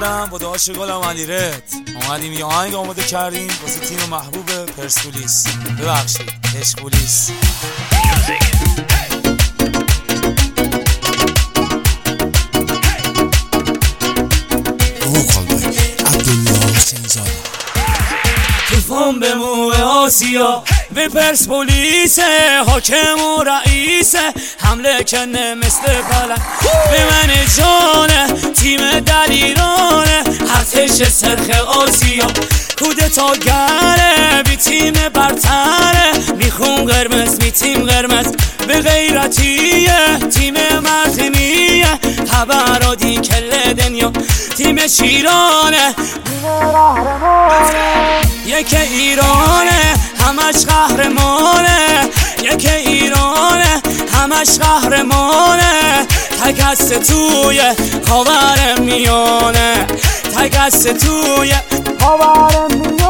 منم با داداش گلم علیرضا اومدیم یه آهنگ آماده کردیم واسه تیم محبوب پرسپولیس. ببخشید اشپولیس. توفان به موه آسیا به پرسپولیس، حاکم و رئیس حمله کنه مثل فلک به من جانه، تیم دلیرانه ارتش سرخ آسیا، کودتا گره بی تیم برتره، میخون قرمز می تیم قرمز به غیرتیه، تیم مردمیه تبرادی کل دنیا، تیم شیرانه یک ایرانه همش قهرمانه، یک ایرانه همش قهرمانه، تگست توی خاور میانه، تگست توی خاور میانه.